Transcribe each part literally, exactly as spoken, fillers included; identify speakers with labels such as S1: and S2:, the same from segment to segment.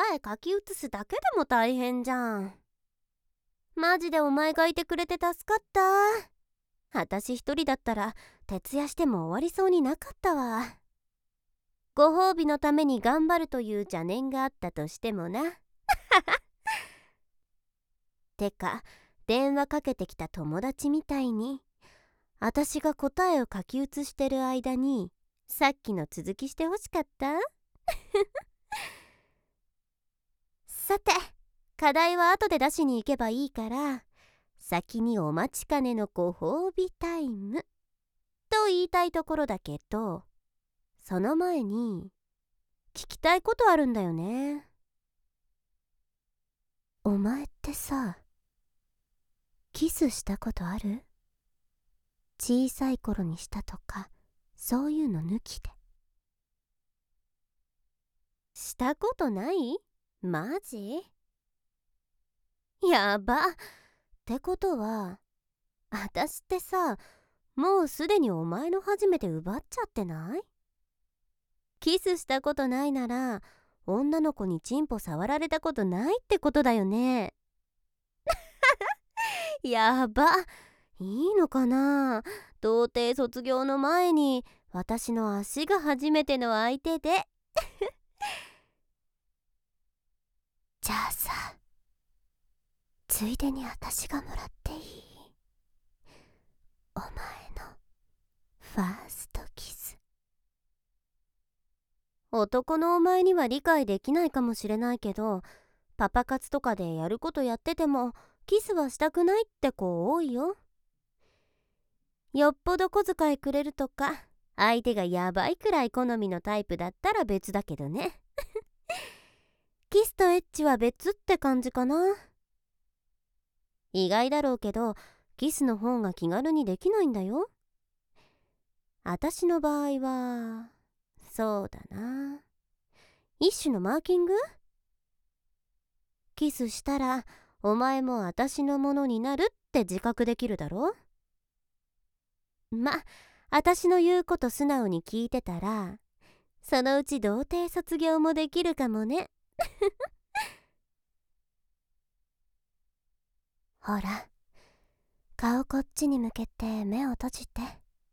S1: え書き写すだけでも大変じゃん。マジでお前がいてくれて助かった。私一人だったら徹夜しても終わりそうになかったわ。ご褒美のために頑張るという邪念があったとしてもな。てか電話かけてきた友達みたいに私が答えを書き写してる間にさっきの続きしてほしかった。さて、課題は後で出しに行けばいいから先にお待ちかねのご褒美タイムと言いたいところだけど、その前に聞きたいことあるんだよね。お前ってさ、キスしたことある？小さい頃にしたとかそういうの抜きで。したことない？マジ？やば。ってことは私ってさ、もうすでにお前の初めて奪っちゃってない？キスしたことないなら女の子にチンポ触られたことないってことだよね。やば。いいのかな、童貞卒業の前に私の足が初めての相手で。じゃあさ、ついでに私がもらっていい？お前のファーストキス。男のお前には理解できないかもしれないけど、パパ活とかでやることやっててもキスはしたくないって子多いよ。よっぽど小遣いくれるとか相手がやばいくらい好みのタイプだったら別だけどね。キスとエッチは別って感じかな。意外だろうけどキスの方が気軽にできないんだよ。私の場合はそうだな、一種のマーキング。キスしたらお前も私のものになるって自覚できるだろ。ま、私の言うこと素直に聞いてたらそのうち童貞卒業もできるかもね。ほら、顔こっちに向けて目を閉じて。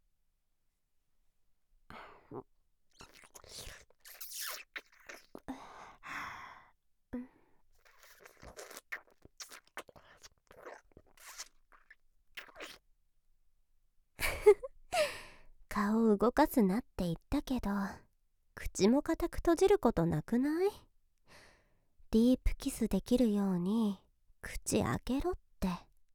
S1: 顔動かすなって言ったけど口も固く閉じることなくない？ディープキスできるように口開けろって。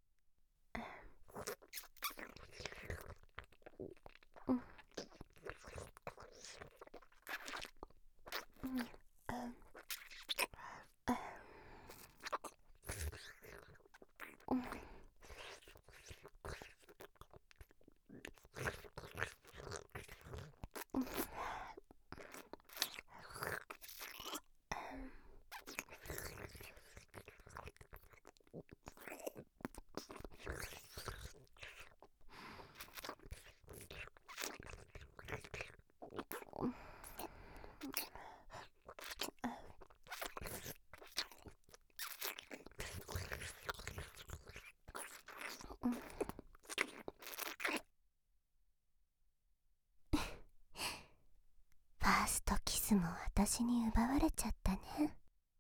S1: ファーストキスも私に奪われちゃったね。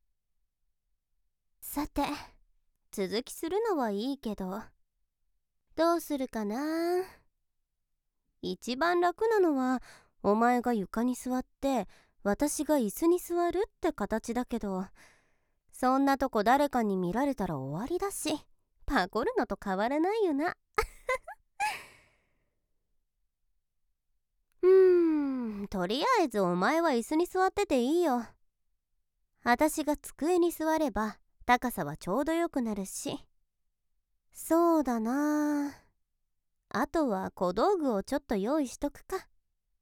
S1: さて、続きするのはいいけどどうするかな。一番楽なのはお前が床に座って私が椅子に座るって形だけど、そんなとこ誰かに見られたら終わりだしパコるのと変わらないよな。うーん、とりあえずお前は椅子に座ってていいよ。私が机に座れば高さはちょうどよくなるし。そうだな、あとは小道具をちょっと用意しとくか。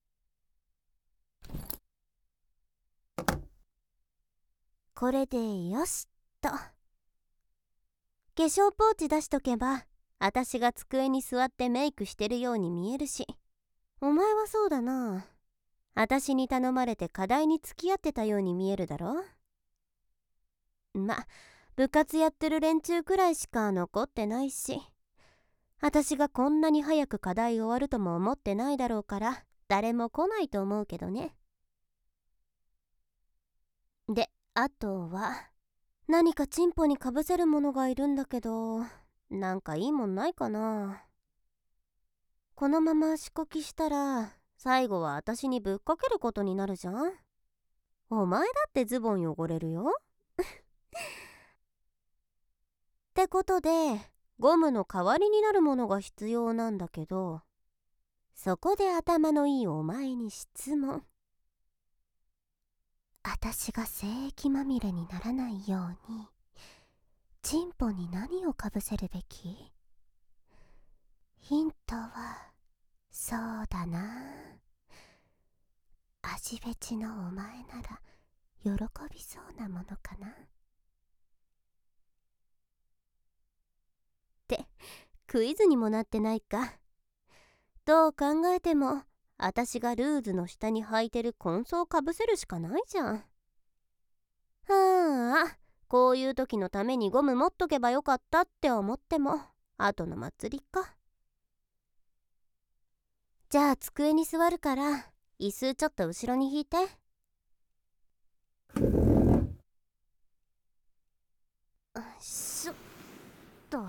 S1: これでよしっと。化粧ポーチ出しとけば私が机に座ってメイクしてるように見えるし、お前はそうだな、私に頼まれて課題に付き合ってたように見えるだろ。 ま、部活やってる連中くらいしか残ってないし、私がこんなに早く課題終わるとも思ってないだろうから誰も来ないと思うけどね。で、あとは何かチンポにかぶせるものがいるんだけど、なんかいいもんないかな。このまま足こきしたら最後は私にぶっかけることになるじゃん。お前だってズボン汚れるよ。ってことでゴムの代わりになるものが必要なんだけど、そこで頭のいいお前に質問。私が精液まみれにならないようにチンポに何をかぶせるべき？ヒントはそうだな、足フェチのお前なら喜びそうなものかなってクイズにもなってないか。どう考えても私がルーズの下に履いてるコンソをかぶせるしかないじゃん。はあ、こういう時のためにゴム持っとけばよかったって思っても後の祭りか。じゃあ机に座るから椅子ちょっと後ろに引いて。しょっと。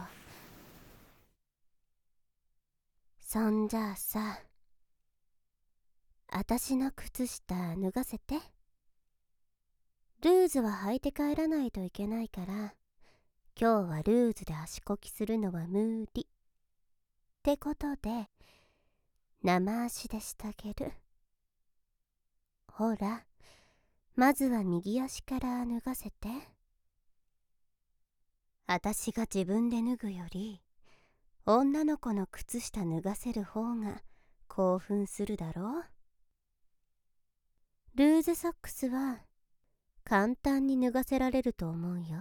S1: そんじゃあさ、あたしの靴下脱がせて。ルーズは履いて帰らないといけないから、今日はルーズで足こきするのは無理ってことで生足でしてあげる。ほら、まずは右足から脱がせて。あたしが自分で脱ぐより女の子の靴下脱がせる方が興奮するだろう。ルーズソックスは簡単に脱がせられると思うよ。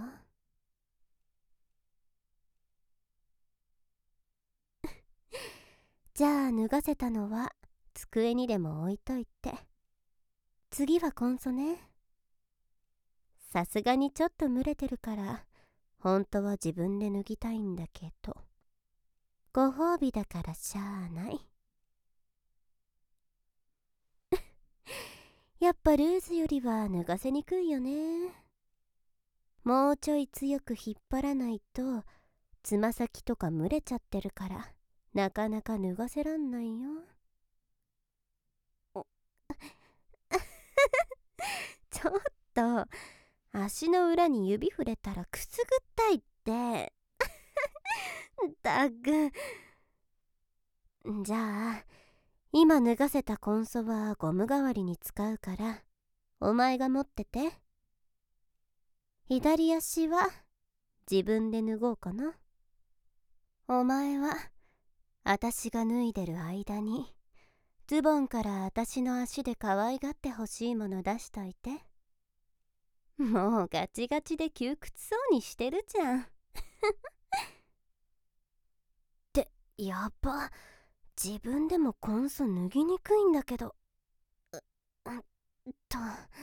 S1: じゃあ脱がせたのは机にでも置いといて、次はコンソね。さすがにちょっと蒸れてるから本当は自分で脱ぎたいんだけど、ご褒美だからしゃあない。やっぱルーズよりは脱がせにくいよね。もうちょい強く引っ張らないとつま先とか蒸れちゃってるからなかなか脱がせらんないよ。ちょっと足の裏に指触れたらくすぐったいって。だぐ。じゃあ今脱がせたコンソはゴム代わりに使うからお前が持ってて。左足は自分で脱ごうかな。お前はあたしが脱いでる間にズボンからあたしの足で可愛がってほしいもの出しといて。もうガチガチで窮屈そうにしてるじゃん。ってやば、自分でもコンソ脱ぎにくいんだけど。うっと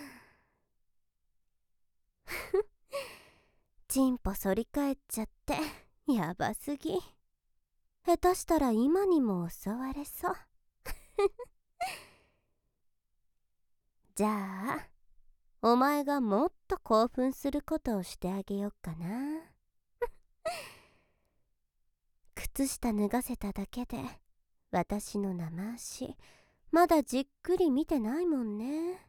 S1: チンポ反り返っちゃってやばすぎ。下手したら今にも襲われそう。じゃあお前がもっと興奮することをしてあげよっかな。靴下脱がせただけで私の生足まだじっくり見てないもんね。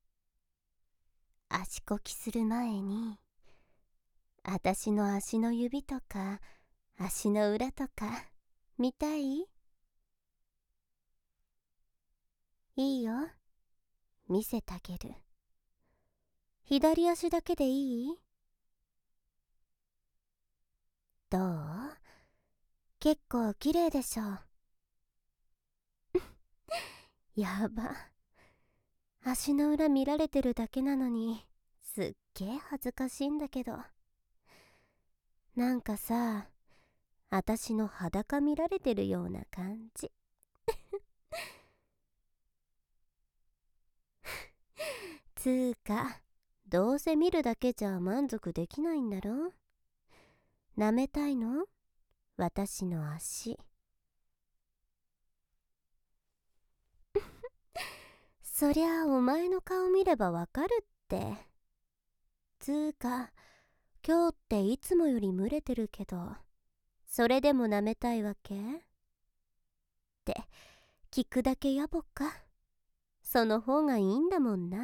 S1: 足こきする前に私の足の指とか足の裏とか見たい？いいよ、見せてあげる。左足だけでいい？どう？結構綺麗でしょ。やば、足の裏見られてるだけなのにすっげえ恥ずかしいんだけど。なんかさ、あたしの裸見られてるような感じ。つーかどうせ見るだけじゃ満足できないんだろ。舐めたいの？私の足。そりゃお前の顔見ればわかるって。つーか、今日っていつもより蒸れてるけど、それでも舐めたいわけ？って聞くだけ野暮か。その方がいいんだもんな。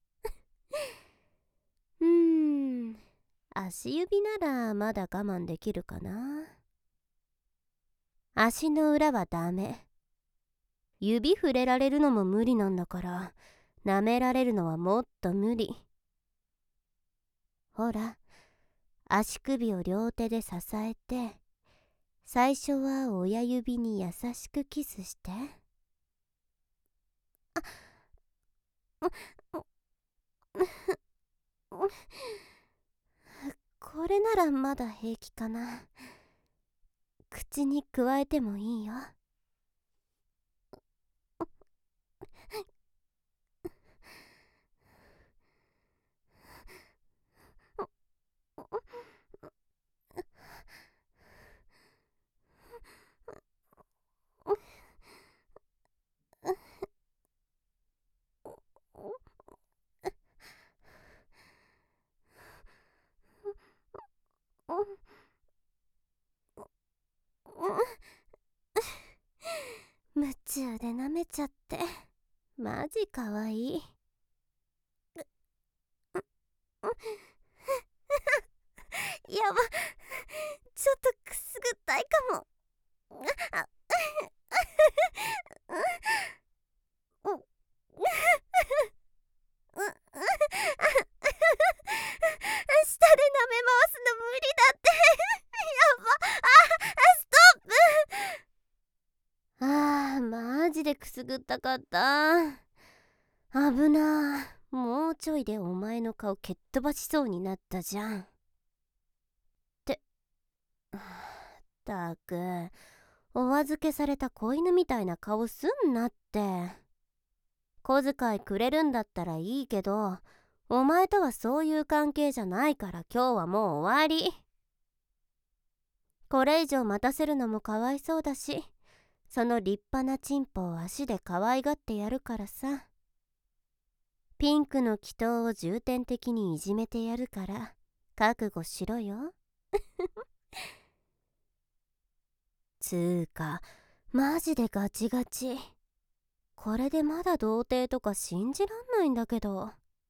S1: うーん、足指ならまだ我慢できるかな。足の裏はダメ。指触れられるのも無理なんだから、舐められるのはもっと無理。ほら、足首を両手で支えて、最初は親指に優しくキスして。これならまだ平気かな。口にくわえてもいいよ。夢中で舐めちゃってマジかわいい。やば、ちょっとくすぐったいかも。下で舐め回すの無理だって。やば、あ、ストップ。あー、マジでくすぐったかった。危なー。もうちょいでお前の顔蹴っ飛ばしそうになったじゃん。って、ったく、お預けされた子犬みたいな顔すんなって。小遣いくれるんだったらいいけど、お前とはそういう関係じゃないから今日はもう終わり。これ以上待たせるのもかわいそうだし、その立派なチンポを足で可愛がってやるからさ。ピンクの祈祷を重点的にいじめてやるから覚悟しろよ。つーか、マジでガチガチ。これでまだ童貞とか信じらんないんだけど。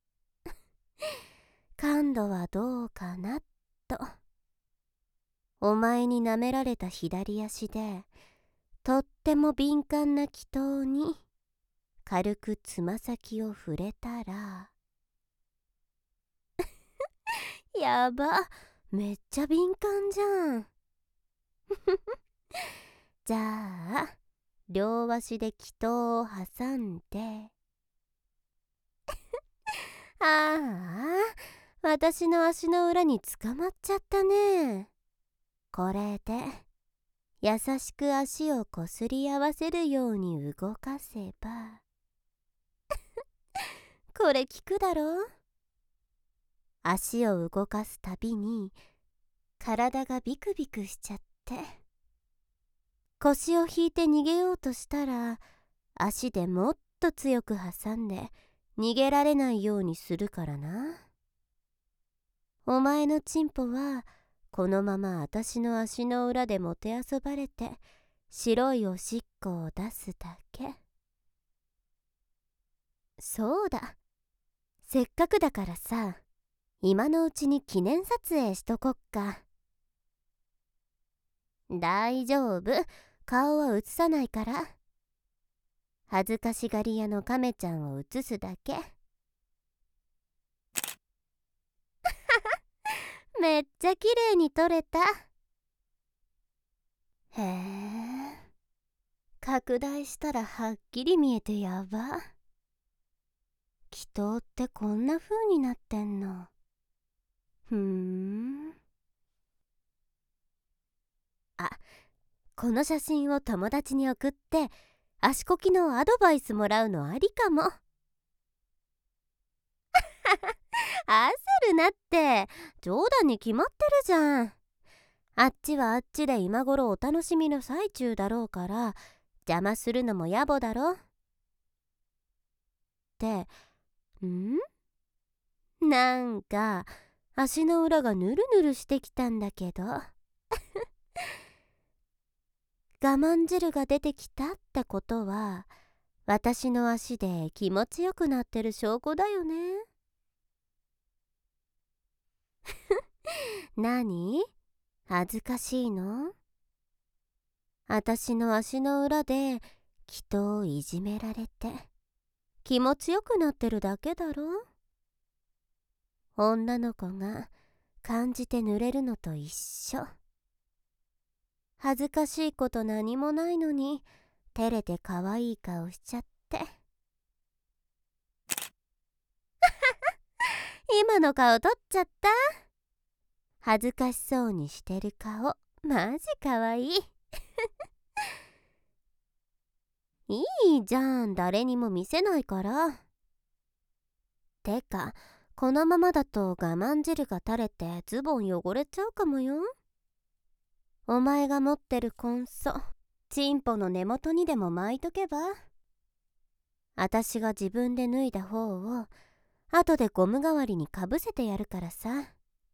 S1: 感度はどうかなと。お前に舐められた左足でとっても敏感な祈祷に軽くつま先を触れたらやば、めっちゃ敏感じゃん。じゃあ両足で祈祷を挟んでああ、私の足の裏に捕まっちゃったね。これで優しく足をこすり合わせるように動かせばこれ効くだろ。足を動かすたびに体がビクビクしちゃって、腰を引いて逃げようとしたら足でもっと強く挟んで逃げられないようにするからな。お前のチンポはこのまま私の足の裏でもてあそばれて白いおしっこを出すだけ。そうだ、せっかくだからさ、今のうちに記念撮影しとこっか。大丈夫、顔は映さないから。恥ずかしがり屋のカメちゃんを映すだけ。めっちゃ綺麗に撮れた。へえ、拡大したらはっきり見えてやば。祈祷ってこんな風になってんの。ふーん。あ、この写真を友達に送って足こきのアドバイスもらうのありかも。 焦るなって。冗談に決まってるじゃん。あっちはあっちで今頃お楽しみの最中だろうから邪魔するのも野暮だろって。んなんか足の裏がヌルヌルしてきたんだけど我慢汁が出てきたってことは私の足で気持ちよくなってる証拠だよね。何？恥ずかしいの？私の足の裏で人をいじめられて気持ちよくなってるだけだろ。女の子が感じて濡れるのと一緒。恥ずかしいこと何もないのに照れて可愛い顔しちゃって。今の顔撮っちゃった。恥ずかしそうにしてる顔マジ可愛いいいじゃん、誰にも見せないから。てかこのままだと我慢汁が垂れてズボン汚れちゃうかもよ。お前が持ってるコンソチンポの根元にでも巻いとけば。あたしが自分で脱いだ方を後でゴム代わりにかぶせてやるからさ。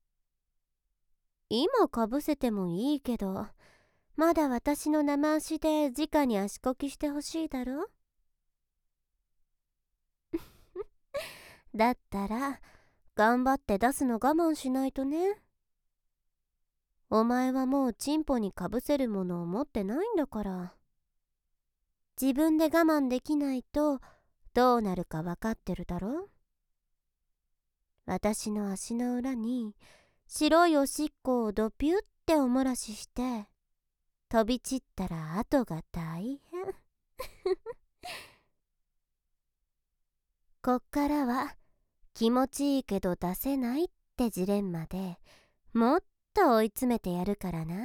S1: 今かぶせてもいいけどまだ私の生足で直に足こきしてほしいだろだったら頑張って出すの我慢しないとね。お前はもうチンポにかぶせるものを持ってないんだから。自分で我慢できないとどうなるか分かってるだろ。私の足の裏に白いおしっこをドピュっておもらしして飛び散ったら後が大変こっからは気持ちいいけど出せないってジレンマでもっと追い詰めてやるからな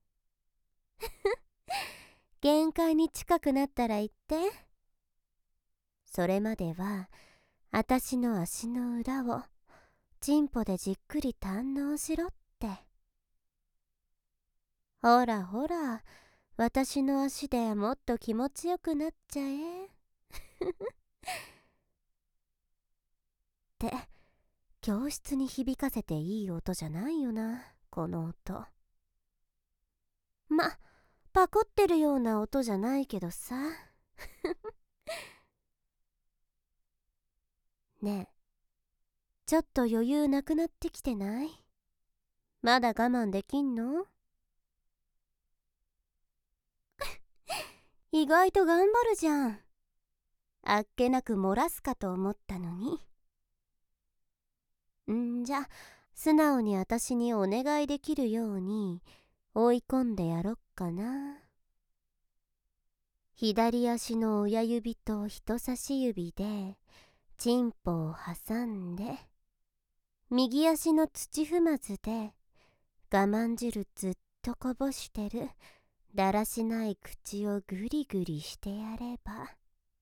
S1: 限界に近くなったら言って。それまではあたしの足の裏をチンポでじっくり堪能しろって。ほらほら私の足でもっと気持ちよくなっちゃえって教室に響かせていい音じゃないよなこの音。まパコってるような音じゃないけどさねえちょっと余裕なくなってきてない？まだ我慢できんの？意外と頑張るじゃん。あっけなく漏らすかと思ったのに。んじゃ素直に私にお願いできるように追い込んでやろっかな。左足の親指と人差し指でチンポを挟んで右足の土踏まずで我慢汁ずっとこぼしてるだらしない口をグリグリしてやれば。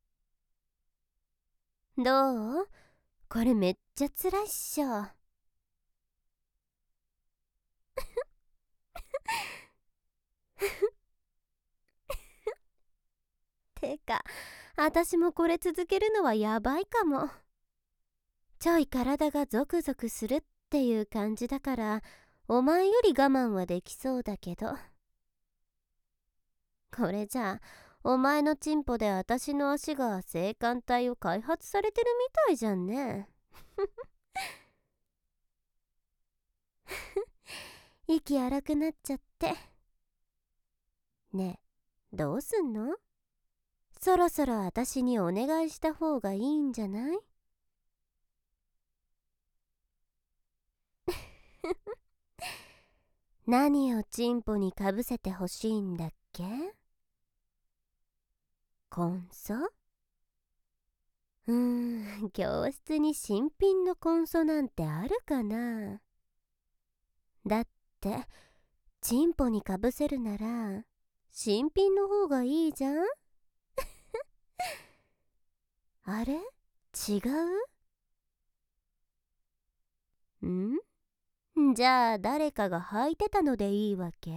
S1: どう？これめっちゃつらいっしょてかあたしもこれ続けるのはやばいかも。ちょい体がゾクゾクするっていう感じだからお前より我慢はできそうだけど、これじゃあお前のチンポで私の足が性感帯を開発されてるみたいじゃんね息荒くなっちゃって。ねえどうすんの？そろそろ私にお願いした方がいいんじゃない？何をチンポにかぶせてほしいんだっけ？コンソ？うーん教室に新品のコンソなんてあるかな。だってチンポにかぶせるなら新品の方がいいじゃんあれ違う？ んじゃあ誰かが履いてたのでいいわけ？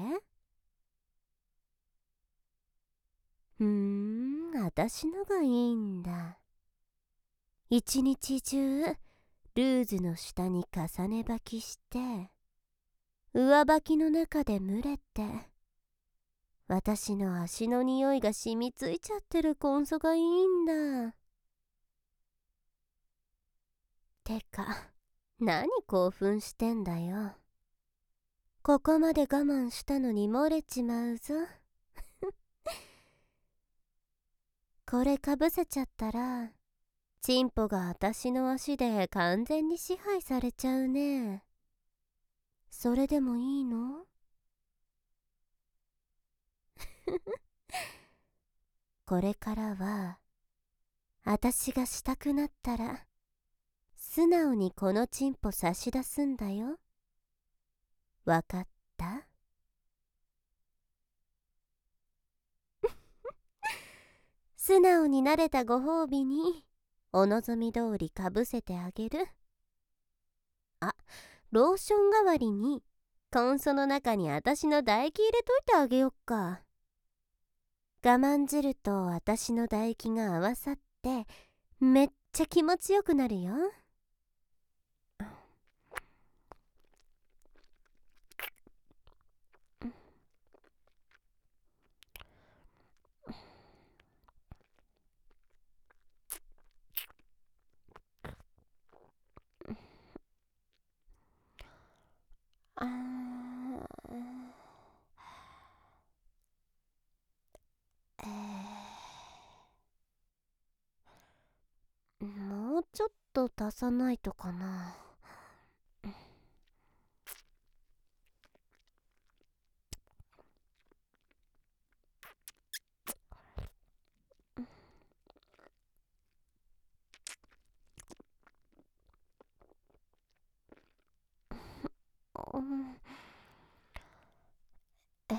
S1: うーん、私のがいいんだ。一日中ルーズの下に重ね履きして上履きの中で蒸れて私の足の匂いが染みついちゃってるコンソがいいんだ。てか何興奮してんだよ。ここまで我慢したのに漏れちまうぞ。これかぶせちゃったらチンポが私の足で完全に支配されちゃうね。それでもいいの？これからは私がしたくなったら素直にこのチンポ差し出すんだよ。わかった？素直になれたご褒美にお望み通りかぶせてあげる。あ、ローション代わりにコンソの中に私の唾液入れといてあげよっか。我慢汁と私の唾液が合わさってめっちゃ気持ちよくなるよ。あーえー、もうちょっと足さないとかな。うんえー、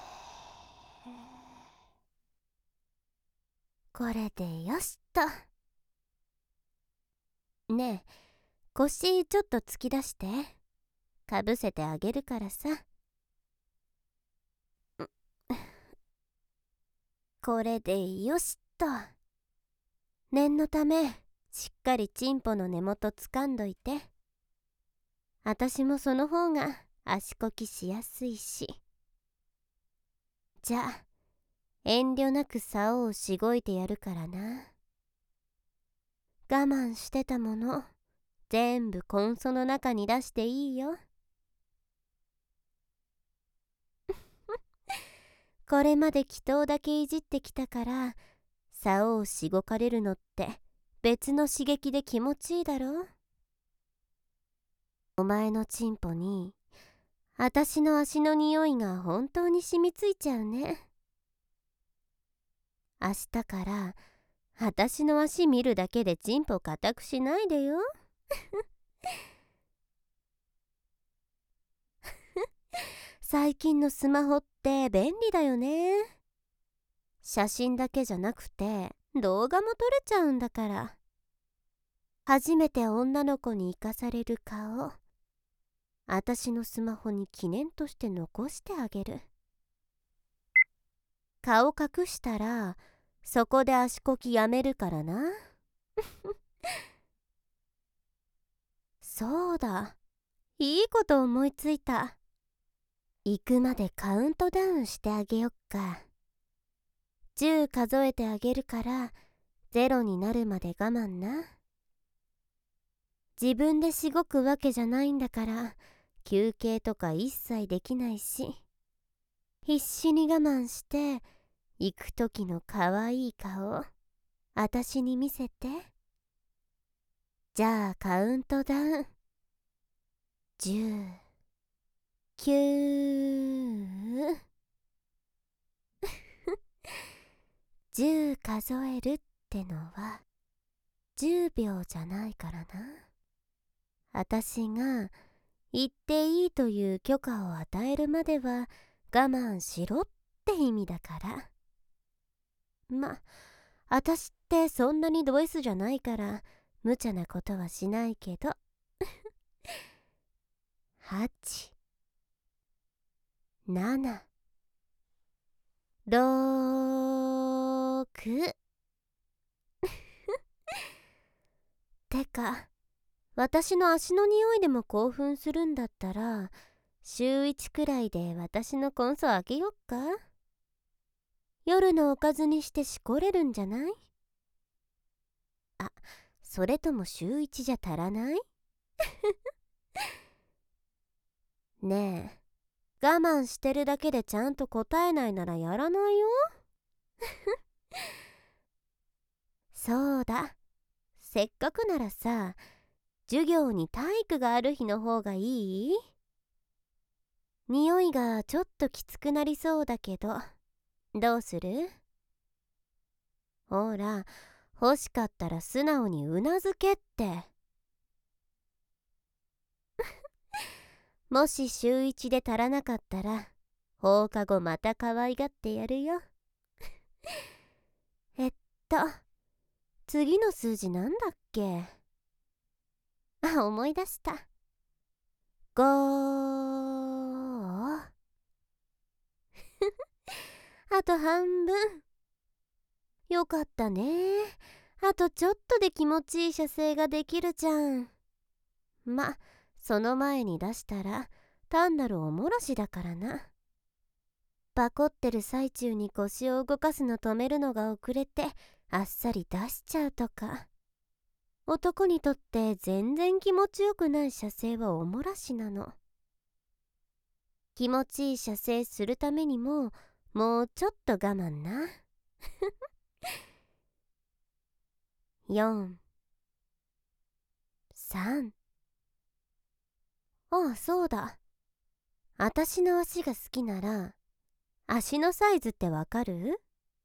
S1: これでよしと。ねえ、腰ちょっと突き出してかぶせてあげるからさ。これでよしと。念のためしっかりチンポの根元掴んどいて。あたしもその方が足こきしやすいし。じゃあ遠慮なく竿をしごいてやるからな。我慢してたもの全部コンソの中に出していいよ。これまで祈祷だけいじってきたから竿をしごかれるのって別の刺激で気持ちいいだろ。お前のチンポにあたしの足の匂いが本当に染みついちゃうね。明日からあたしの足見るだけでチンポ固くしないでよ。最近のスマホって便利だよね。写真だけじゃなくて動画も撮れちゃうんだから。初めて女の子に生かされる顔あたしのスマホに記念として残してあげる。顔隠したらそこで足こきやめるからな。そうだ、いいこと思いついた。行くまでカウントダウンしてあげよっか。じゅう数えてあげるからゼロになるまで我慢な。自分でしごくわけじゃないんだから休憩とか一切できないし、必死に我慢して行く時のかわいい顔あたしに見せて。じゃあカウントダウン。じゅう、きゅうじゅう数えるってのはじゅうびょうじゃないからな。あたしが言っていいという許可を与えるまでは我慢しろって意味だから。ま、あたしってそんなにド S じゃないから無茶なことはしないけどはち、なな、ろく。てか、私の足の匂いでも興奮するんだったら、週いちくらいで私のコンソあげよっか。夜のおかずにしてしこれるんじゃない？あ、それとも週いちじゃ足らない？ねえ、我慢してるだけでちゃんと答えないならやらないよ。そうだ、せっかくならさ、授業に体育がある日の方がいい？匂いがちょっときつくなりそうだけど、どうする？ほら、欲しかったら素直にうなずけって。もし週一で足らなかったら、放課後また可愛がってやるよ。えっと、次の数字なんだっけ？あ、思い出した。ごー。あと半分。よかったね。あとちょっとで気持ちいい射精ができるじゃん。ま、その前に出したら単なるおもらしだからな。バコってる最中に腰を動かすの止めるのが遅れてあっさり出しちゃうとか。男にとって全然気持ちよくない射精はおもらしなの。気持ちいい射精するためにももうちょっと我慢な。よん、さん。ああ、そうだ。あたしの足が好きなら、足のサイズってわかる？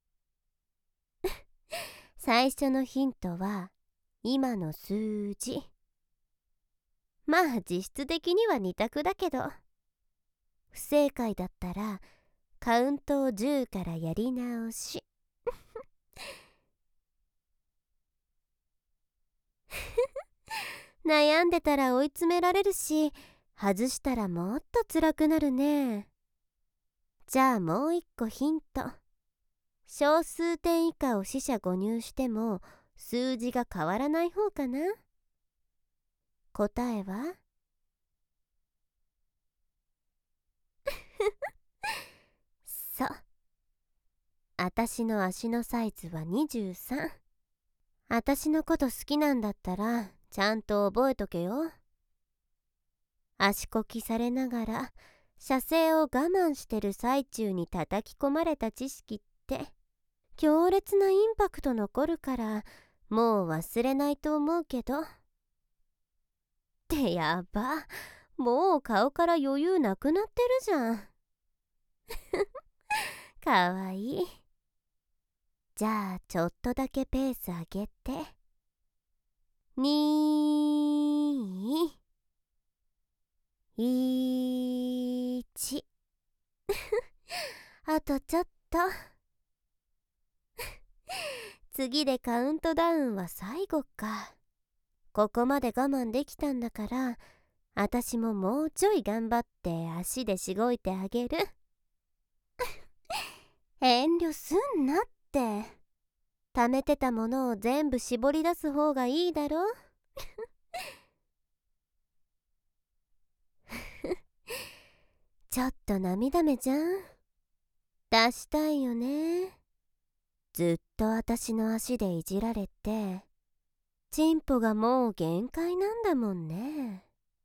S1: 最初のヒントは、今の数字。まあ、実質的には二択だけど。不正解だったら、カウントをじゅうからやり直し。悩んでたら追い詰められるし、外したらもっと辛くなるね。じゃあもう一個ヒント。小数点以下を四捨五入しても数字が変わらない方かな。答えはそう。あたしの足のサイズはにじゅうさん。あたしのこと好きなんだったらちゃんと覚えとけよ。足こきされながら射精を我慢してる最中に叩き込まれた知識って強烈なインパクト残るからもう忘れないと思うけど。ってやば、もう顔から余裕なくなってるじゃん。かわいい。じゃあちょっとだけペース上げて。に、いち。あとちょっと。次でカウントダウンは最後か。ここまで我慢できたんだから、あたしももうちょい頑張って足でしごいてあげる。遠慮すんなって。溜めてたものを全部絞り出す方がいいだろ。ちょっと涙目じゃん。出したいよね。ずっとあたしの足でいじられて、チンポがもう限界なんだもんね。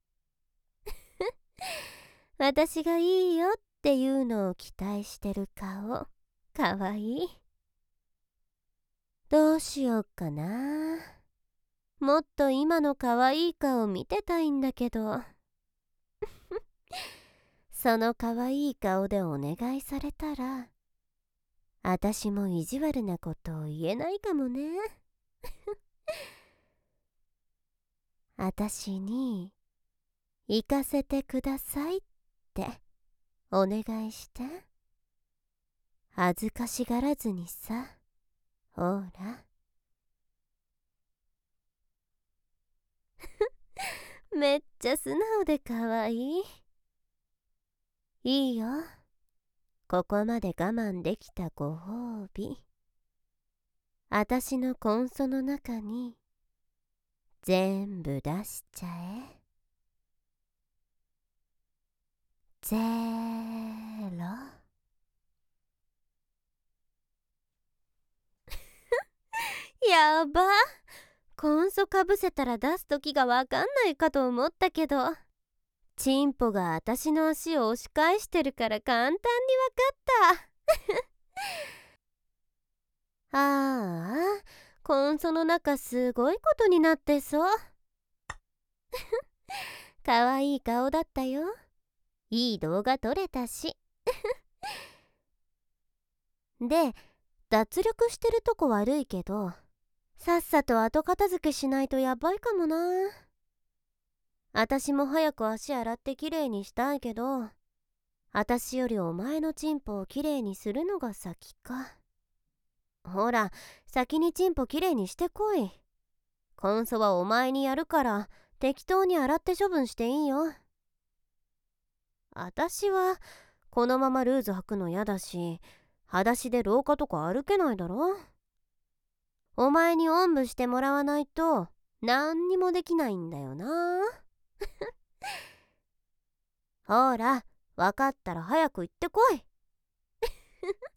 S1: 私がいいよっていうのを期待してる顔、かわいい。どうしようかな。もっと今のかわいい顔見てたいんだけど。そのかわいい顔でお願いされたら、あたしも意地悪なことを言えないかもね。あたしに行かせてくださいってお願いして。恥ずかしがらずにさ。ほら。 めっちゃ素直でかわいい。いいよ。ここまで我慢できたご褒美。あたしのコンソの中に全部出しちゃえ。ゼロ。やば。コンソかぶせたら出す時がわかんないかと思ったけど、チンポがあたしの足を押し返してるから簡単にわかったああ、コンソの中すごいことになってそう。かわいい顔だったよ。いい動画撮れたし。で、脱力してるとこ悪いけど、さっさと後片付けしないとやばいかもな。あたしも早く足洗ってきれいにしたいけど、あたしよりお前のチンポをきれいにするのが先か。ほら、先にチンポきれいにしてこい。コンソはお前にやるから適当に洗って処分していいよ。あたしはこのままルーズ履くのやだし、裸足で廊下とか歩けないだろ。お前におんぶしてもらわないと何にもできないんだよな。ほら、わかったら早く行ってこい。